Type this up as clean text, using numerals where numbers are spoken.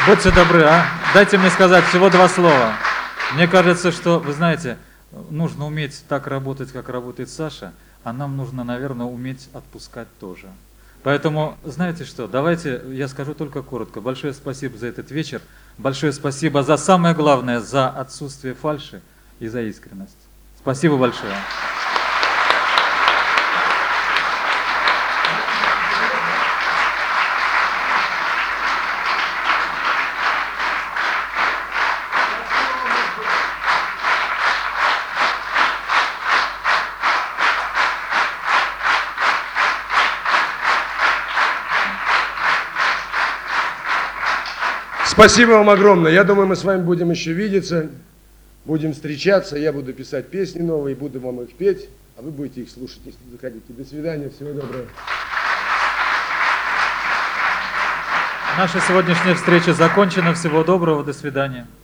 Будьте добры, а? Дайте мне сказать всего два слова. Мне кажется, что, вы знаете, нужно уметь так работать, как работает Саша, а нам нужно, наверное, уметь отпускать тоже. Поэтому, знаете что, давайте я скажу только коротко. Большое спасибо за этот вечер. Большое спасибо за самое главное, за отсутствие фальши и за искренность. Спасибо большое. Спасибо вам огромное. Я думаю, мы с вами будем еще видеться, будем встречаться. Я буду писать песни новые, буду вам их петь, а вы будете их слушать, если захотите. До свидания, всего доброго. Наша сегодняшняя встреча закончена. Всего доброго, до свидания.